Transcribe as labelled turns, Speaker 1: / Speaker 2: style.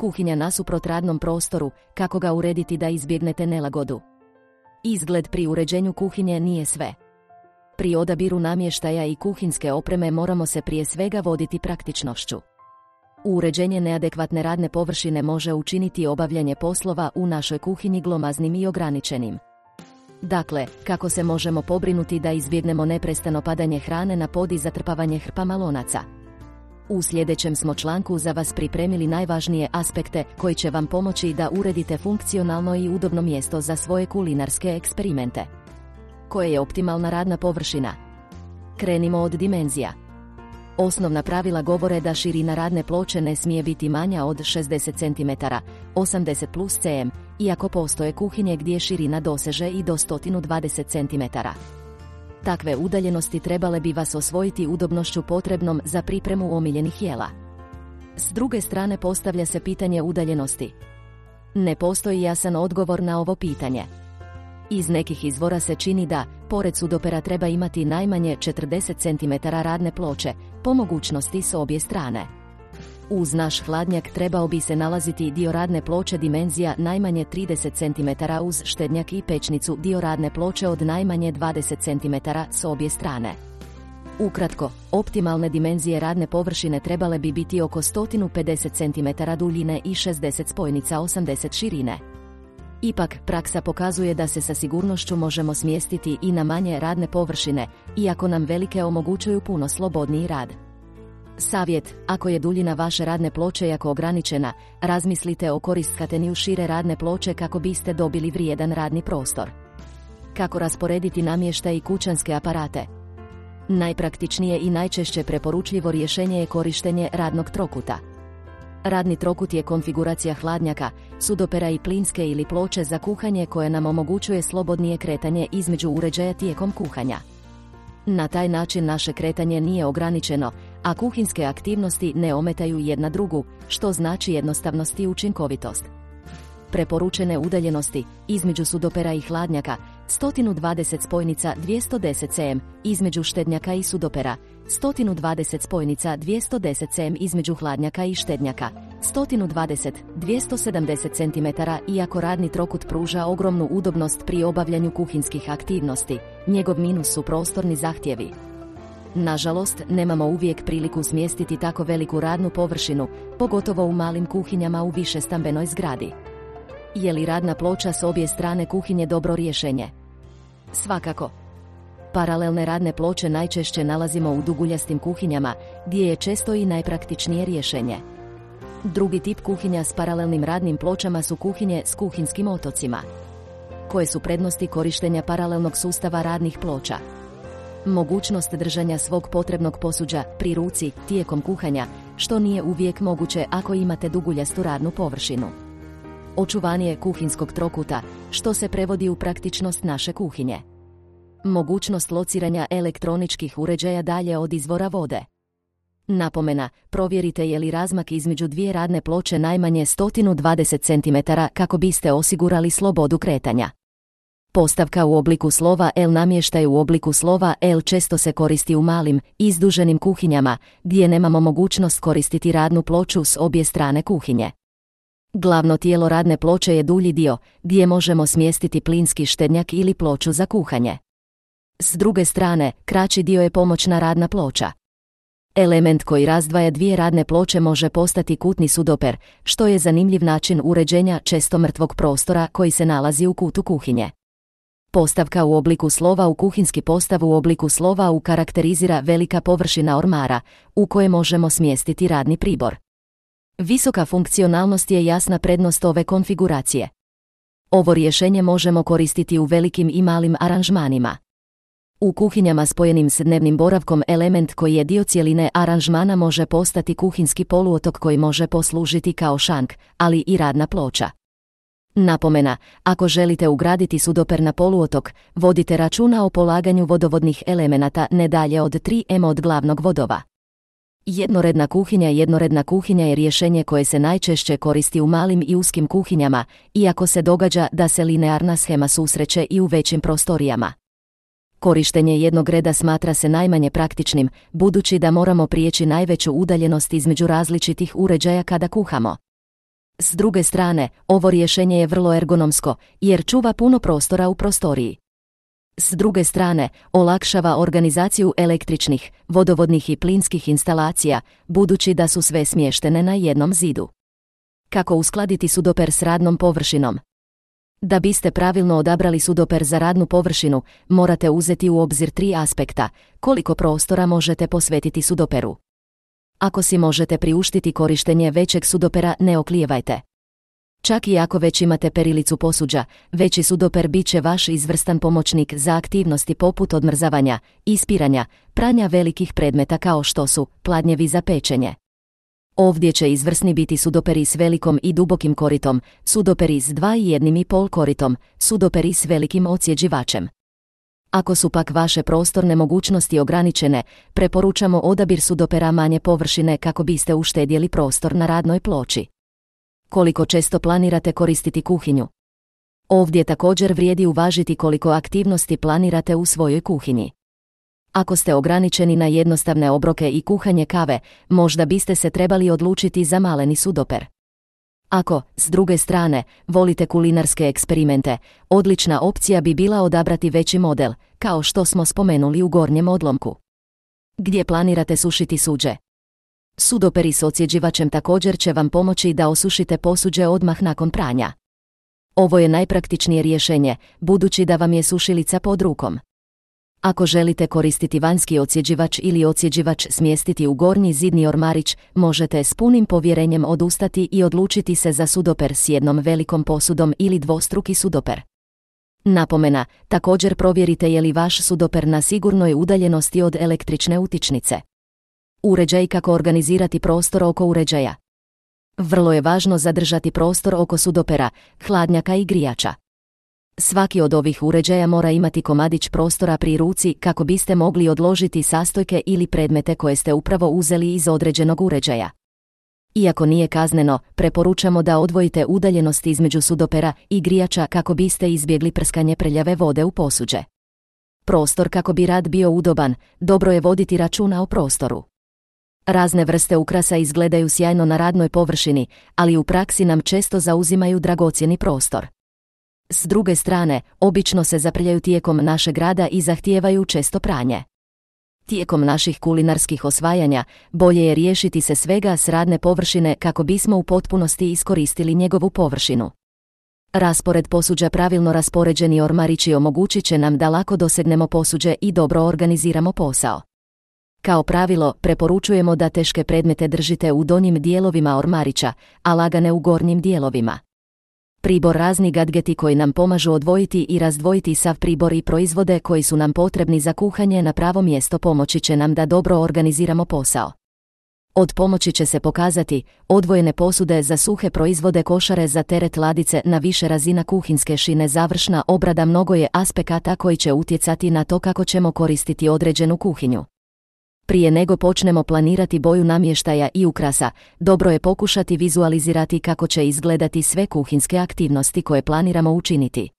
Speaker 1: kuhinja nasuprot radnom prostoru, kako ga urediti da izbjegnete nelagodu. Izgled pri uređenju kuhinje nije sve. Pri odabiru namještaja i kuhinske opreme moramo se prije svega voditi praktičnošću. Uređenje neadekvatne radne površine može učiniti obavljanje poslova u našoj kuhinji glomaznim i ograničenim. Dakle, kako se možemo pobrinuti da izbjegnemo neprestano padanje hrane na pod i zatrpavanje hrpama lonaca? U sljedećem smo članku za vas pripremili najvažnije aspekte koji će vam pomoći da uredite funkcionalno i udobno mjesto za svoje kulinarske eksperimente. Koja je optimalna radna površina? Krenimo od dimenzija. Osnovna pravila govore da širina radne ploče ne smije biti manja od 60 cm, 80 plus cm, iako postoje kuhinje gdje širina doseže i do 120 cm. Takve udaljenosti trebale bi vas osvojiti udobnošću potrebnom za pripremu omiljenih jela. S druge strane postavlja se pitanje udaljenosti. Ne postoji jasan odgovor na ovo pitanje. Iz nekih izvora se čini da, pored sudopera treba imati najmanje 40 cm radne ploče, po mogućnosti s obje strane. Uz naš hladnjak trebao bi se nalaziti dio radne ploče dimenzija najmanje 30 cm uz štednjak i pećnicu dio radne ploče od najmanje 20 cm s obje strane. Ukratko, optimalne dimenzije radne površine trebale bi biti oko 150 cm duljine i 60 spojnica 80 širine. Ipak, praksa pokazuje da se sa sigurnošću možemo smjestiti i na manje radne površine, iako nam velike omogućuju puno slobodniji rad. Savjet, ako je duljina vaše radne ploče jako ograničena, razmislite o koristkatenju šire radne ploče kako biste dobili vrijedan radni prostor. Kako rasporediti namještaj i kućanske aparate? Najpraktičnije i najčešće preporučljivo rješenje je korištenje radnog trokuta. Radni trokut je konfiguracija hladnjaka, sudopera i plinske ili ploče za kuhanje koje nam omogućuje slobodnije kretanje između uređaja tijekom kuhanja. Na taj način naše kretanje nije ograničeno, a kuhinske aktivnosti ne ometaju jedna drugu, što znači jednostavnost i učinkovitost. Preporučene udaljenosti između sudopera i hladnjaka 120 spojnica 210 cm, između štednjaka i sudopera 120 spojnica 210 cm, između hladnjaka i štednjaka 120-270 cm. Iako radni trokut pruža ogromnu udobnost pri obavljanju kuhinskih aktivnosti, njegov minus su prostorni zahtjevi. Nažalost, nemamo uvijek priliku smjestiti tako veliku radnu površinu, pogotovo u malim kuhinjama u višestambenoj zgradi. Je li radna ploča s obje strane kuhinje dobro rješenje? Svakako. Paralelne radne ploče najčešće nalazimo u duguljastim kuhinjama, gdje je često i najpraktičnije rješenje. Drugi tip kuhinja s paralelnim radnim pločama su kuhinje s kuhinskim otocima. Koje su prednosti korištenja paralelnog sustava radnih ploča? Mogućnost držanja svog potrebnog posuđa pri ruci tijekom kuhanja, što nije uvijek moguće ako imate duguljastu radnu površinu. Očuvanje kuhinskog trokuta, što se prevodi u praktičnost naše kuhinje. Mogućnost lociranja elektroničkih uređaja dalje od izvora vode. Napomena, provjerite je li razmak između dvije radne ploče najmanje 120 cm kako biste osigurali slobodu kretanja. Postavka u obliku slova L. Namještaj u obliku slova L često se koristi u malim, izduženim kuhinjama, gdje nemamo mogućnost koristiti radnu ploču s obje strane kuhinje. Glavno tijelo radne ploče je dulji dio, gdje možemo smjestiti plinski štednjak ili ploču za kuhanje. S druge strane, kraći dio je pomoćna radna ploča. Element koji razdvaja dvije radne ploče može postati kutni sudoper, što je zanimljiv način uređenja često mrtvog prostora koji se nalazi u kutu kuhinje. Postavka u obliku slova u kuhinski postav u obliku slova karakterizira velika površina ormara, u koje možemo smjestiti radni pribor. Visoka funkcionalnost je jasna prednost ove konfiguracije. Ovo rješenje možemo koristiti u velikim i malim aranžmanima. U kuhinjama spojenim s dnevnim boravkom element koji je dio cjeline aranžmana može postati kuhinski poluotok koji može poslužiti kao šank, ali i radna ploča. Napomena, ako želite ugraditi sudoper na poluotok, vodite računa o polaganju vodovodnih elemenata ne dalje od 3 m od glavnog vodova. Jednoredna kuhinja je rješenje koje se najčešće koristi u malim i uskim kuhinjama, iako se događa da se linearna shema susreće i u većim prostorijama. Korištenje jednog reda smatra se najmanje praktičnim, budući da moramo prijeći najveću udaljenost između različitih uređaja kada kuhamo. S druge strane, ovo rješenje je vrlo ergonomsko, jer čuva puno prostora u prostoriji. S druge strane, olakšava organizaciju električnih, vodovodnih i plinskih instalacija, budući da su sve smještene na jednom zidu. Kako uskladiti sudoper s radnom površinom? Da biste pravilno odabrali sudoper za radnu površinu, morate uzeti u obzir 3 aspekta: koliko prostora možete posvetiti sudoperu. Ako si možete priuštiti korištenje većeg sudopera, ne oklijevajte. Čak i ako već imate perilicu posuđa, veći sudoper bit će vaš izvrstan pomoćnik za aktivnosti poput odmrzavanja, ispiranja, pranja velikih predmeta kao što su pladnjevi za pečenje. Ovdje će izvrsni biti sudoperi s velikom i dubokim koritom, sudoperi s 2 i 1,5 koritom, sudoperi s velikim odsjeđivačem. Ako su pak vaše prostorne mogućnosti ograničene, preporučamo odabir sudopera manje površine kako biste uštedjeli prostor na radnoj ploči. Koliko često planirate koristiti kuhinju? Ovdje također vrijedi uvažiti koliko aktivnosti planirate u svojoj kuhinji. Ako ste ograničeni na jednostavne obroke i kuhanje kave, možda biste se trebali odlučiti za maleni sudoper. Ako, s druge strane, volite kulinarske eksperimente, odlična opcija bi bila odabrati veći model, kao što smo spomenuli u gornjem odlomku. Gdje planirate sušiti suđe? Sudoperi s odsjeđivačem također će vam pomoći da osušite posuđe odmah nakon pranja. Ovo je najpraktičnije rješenje, budući da vam je sušilica pod rukom. Ako želite koristiti vanjski odsjeđivač ili odsjeđivač smjestiti u gornji zidni ormarić, možete s punim povjerenjem odustati i odlučiti se za sudoper s jednom velikom posudom ili dvostruki sudoper. Napomena, također provjerite je li vaš sudoper na sigurnoj udaljenosti od električne utičnice. Uređaj: kako organizirati prostor oko uređaja. Vrlo je važno zadržati prostor oko sudopera, hladnjaka i grijača. Svaki od ovih uređaja mora imati komadić prostora pri ruci kako biste mogli odložiti sastojke ili predmete koje ste upravo uzeli iz određenog uređaja. Iako nije kazneno, preporučamo da odvojite udaljenost između sudopera i grijača kako biste izbjegli prskanje prljave vode u posuđe. Prostor: kako bi rad bio udoban, dobro je voditi računa o prostoru. Razne vrste ukrasa izgledaju sjajno na radnoj površini, ali u praksi nam često zauzimaju dragocjeni prostor. S druge strane, obično se zaprljaju tijekom našeg rada i zahtijevaju često pranje. Tijekom naših kulinarskih osvajanja, bolje je riješiti se svega s radne površine kako bismo u potpunosti iskoristili njegovu površinu. Raspored posuđa: pravilno raspoređeni ormarići omogućit će nam da lako dosegnemo posuđe i dobro organiziramo posao. Kao pravilo, preporučujemo da teške predmete držite u donjim dijelovima ormarića, a lagane u gornjim dijelovima. Pribor: razni gadgeti koji nam pomažu odvojiti i razdvojiti sav pribor i proizvode koji su nam potrebni za kuhanje na pravo mjesto pomoći će nam da dobro organiziramo posao. Od pomoći će se pokazati odvojene posude za suhe proizvode, košare za teret, ladice na više razina kuhinjske šine. Završna obrada: mnogo je aspekata koji će utjecati na to kako ćemo koristiti određenu kuhinju. Prije nego počnemo planirati boju namještaja i ukrasa, dobro je pokušati vizualizirati kako će izgledati sve kuhinjske aktivnosti koje planiramo učiniti.